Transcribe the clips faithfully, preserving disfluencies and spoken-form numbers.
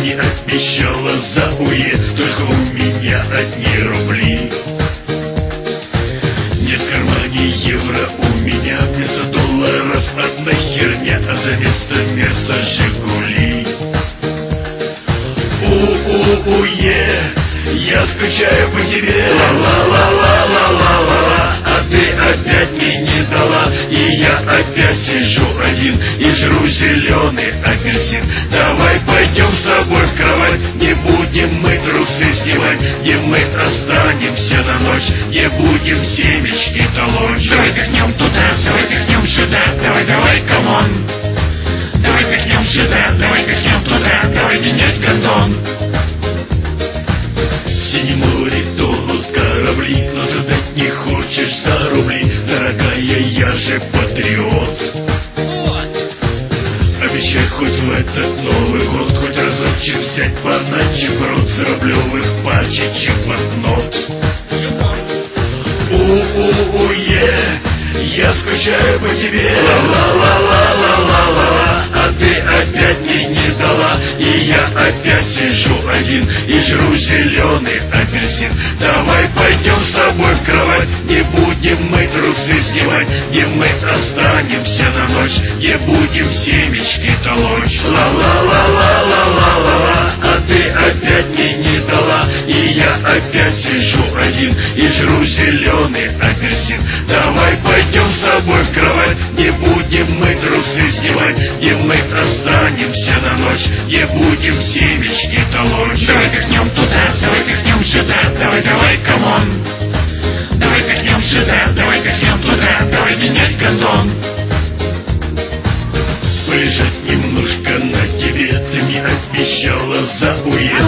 мне обещала за УЕ, только у меня одни рубли. Не в кармане евро у меня, вместо долларов одна херня, а за место мерса Жигули. У-у-у-е, я скучаю по тебе, ла-ла-ла-ла-ла-ла-ла, а ты опять мне не дала, и я опять сижу один и жру зеленый апельсин. Давай пойдем с тобой в кровать, не будем мы трусы снимать, где мы останемся на ночь, не будем семечки толочь. Давай пихнем туда, давай пихнем сюда, давай, давай, камон. Давай пихнем сюда, давай пихнем туда, давай менять кантон. В синем море тонут корабли, но ты дать не хочешь за рубли, дорогая, я же патриот. Обещай хоть в этот Новый год, хоть разочек взять по ночи в рот с рублевых пачечек банкнот. У-у-у-е, я скучаю по тебе, ла-ла-ла-ла-ла-ла-ла, а ты опять мне не дала, и я опять сижу один и жру зеленый апельсин. Давай пойдем с тобой в кровать, не будем мы трусы снимать, где мы останемся на ночь, не будем семечки толочь. Ла-ла-ла-ла-ла-ла-ла, а ты опять мне не дала, и я опять сижу один и жру зеленый апельсин. Давай пойдем с тобой в кровать, не будем мы трусы снимать, где мы останемся на ночь, не будем семечки толочь. Давай пихнем туда, давай пихнем сюда, давай, давай, камон. Давай пихнем сюда, давай пихнем туда, давай менять кантон. Полежать немножко на тебе, ты мне обещала за УЕ.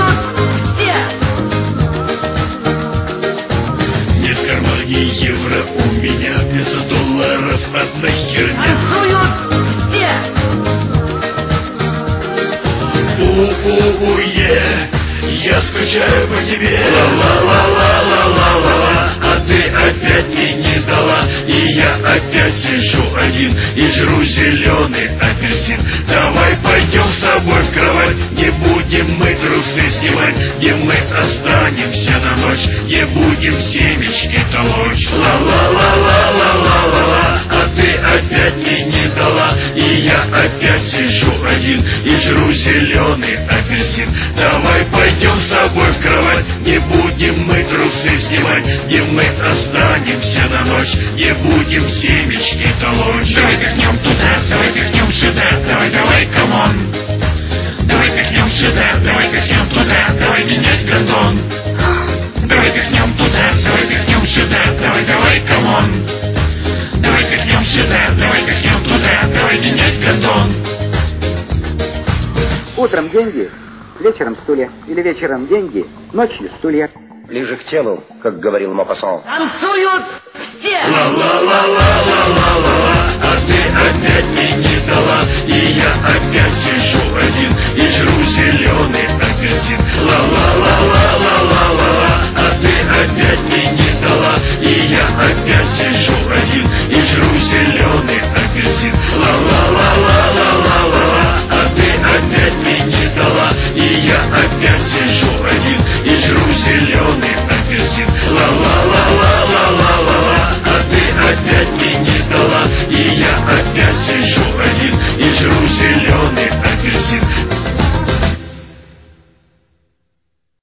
Не в кармане евро у меня, вместо долларов одна херня. У-у-у-е, я скучаю по тебе, ла-ла-ла-ла-ла-ла-ла, а ты опять мне не дала, и я опять сижу один и жру зеленый апельсин. Давай пойдем с тобой в кровать, не будем мы трусы снимать, где мы останемся на ночь, не будем семечки толочь. Ла-ла-ла-ла-ла-ла-ла, а ты опять мне не дала, и я опять сижу один и жру зеленый апельсин. Давай пойдем с тобой в кровать, не будем мы трусы снимать, где мы останемся на ночь, не будем семечки толочь. Давай пихнем туда, давай пихнем сюда, давай, давай, камон. Давай пихнем сюда, давай пихнем туда, давай менять кантон. Давай пихнем туда, давай пихнем сюда, давай, давай, камон. Давай пихнем сюда, давай пихнем туда, давай менять кантон. Утром деньги, вечером стулья. Или вечером деньги, ночью стулья. Ближе к телу, как говорил Мопассан. Танцуют все! Ла-ла-ла-ла-ла-ла-ла, а ты опять мне не дала, и я опять сижу один и жру зеленый апельсин. Ла-ла-ла-ла-ла-ла-ла, а ты опять мне не дала, и я опять сижу один и жру зеленый апельсин. Ла-ла-ла-ла-ла-ла-ла, а ты опять мне не дала, и я опять сижу один и жру зеленый